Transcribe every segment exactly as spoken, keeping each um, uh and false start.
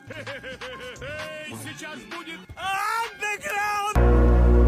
Сейчас будет андеграунд!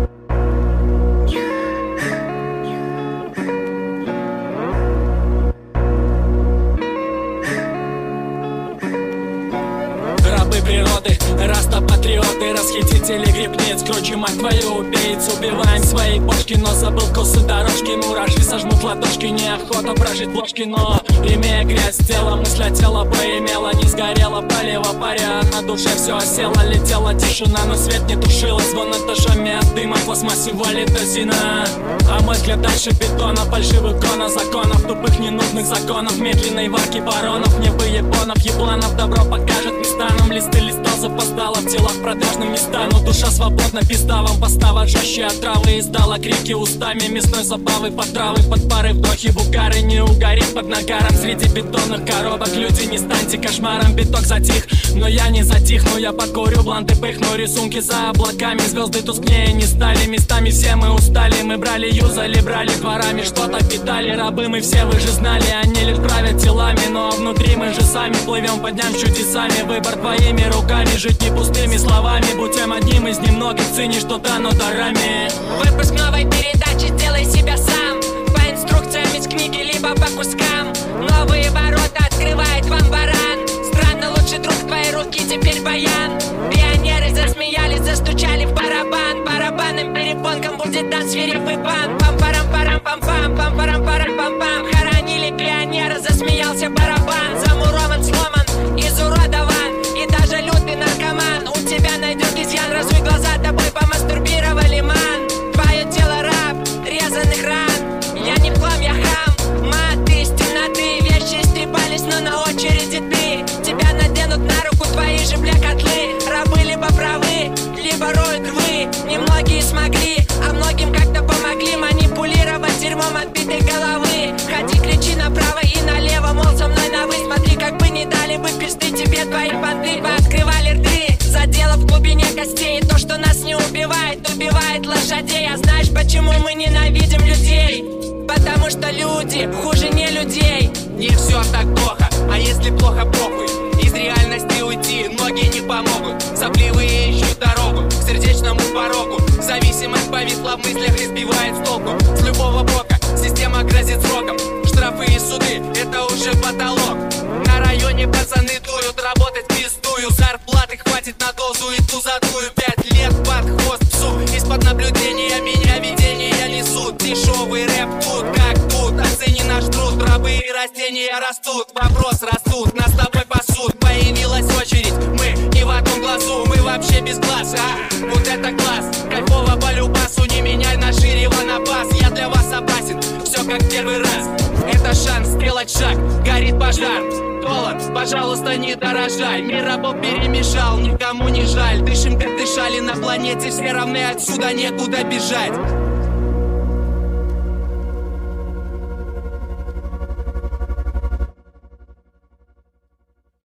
Рабы природы, раста-патриоты, расхитители грибниц, круче мать твою убийц. Убиваем свои бошки, но забыл косы дорожки. Муражи сожмут ладошки, неохота прожить ложки. Но имея грязь тела, мысль о тело поимела. Не сгорела, полево паря, на душе все осело. Летела тишина, но свет не тушила. Звон этажами от дыма, в пластмассе валит дозина. А мой взгляд дальше бетона, фальшивых гона законов, тупых ненужных законов, медленной варки баронов, небы японов, ебланов. Добро покажет места нам, листы листов запоздало, в телах продажным не стану. Душа свободна, пизда вам постава жестче от травы. Издала крики устами мясной забавы, под травы, под пары вдохи, бугары. Не угорит под нагаром среди бетонных коробок. Люди, не станьте кошмаром, биток затих, но я не затихну. Я покурю, бланты пыхну, рисунки за облаками. Звезды тускнее не стали, местами все мы устали. Мы брали, юзали, брали дворами, что-то питали. Рабы мы все, вы же знали, они лишь правят телами. Но внутри мы же сами плывем под дням с чудесами. Выбор твоими руками, жить не пустыми словами. Будь тем одним из немногих, цени, что дано дарами. Выпуск новой передачи «Делай себя сам». По инструкциям из книги, либо по кускам. Новые ворота открывает вам баран. Странно, лучший друг твоей руки теперь баян. Пионеры засмеялись, застучали в барабан. Барабанным перепонкам будет дан свирепый бан. Пам-парам-парам-пам-пам, пам-парам-парам-пам-пам. Хоронили пионера, засмеялся барабан. Замурован, сломан, изуродован. И даже лютый наркоман у тебя найдет изъян. Разуй глаза, тобой помастурбировали, ман. Твое тело раб резаных ран. Я не в хлам, я хам. Мат из темноты, вещи истрепались, но на очереди ты. Тебя наденут на руку твои же бля котлы. Рабы либо правы, либо роют рвы. Немногие смогли, а многим как-то помогли манипулировать дерьмом отбитой головы. Ходи, кричи направо и налево, мол, со мной на вы. Смотри, как бы не дали бы пизды тебе твои понты. Пооткрывали рты, задело в глубине костей. То, что нас не убивает, убивает лошадей. А знаешь, почему мы ненавидим людей? Потому что люди хуже не людей. Не все так плохо, а если плохо, похуй. Из реальности уйти ноги не помогут. Сопливые ищут дорогу к сердечному порогу. Зависимость повисла в мыслях и сбивает с толку. С любого бока система грозит сроком. Штрафы и суды — это уже потолок. На районе пацаны дуют, работать пиздую. Зарплаты хватит на дозу и ту задую. Пять лет под хвост псу. Из-под наблюдения меня видения несут. Дешевый рэп тут как тут. Оцени наш труд, рабы и растения растут. Вопрос растут, нас с тобой пасут. Появилась очередь, мы не в одном глазу. Мы вообще без глаз, а? Вот это класс. Кайфово по любасу, не меняй на шире ванапас. Я для вас опасен, все как первый раз. Это шанс сделать шаг, горит пожар. Доллар, пожалуйста, не дорожай. Мир рабов перемешал, никому не жаль. Дышим, как дышали на планете, все равны, отсюда некуда бежать.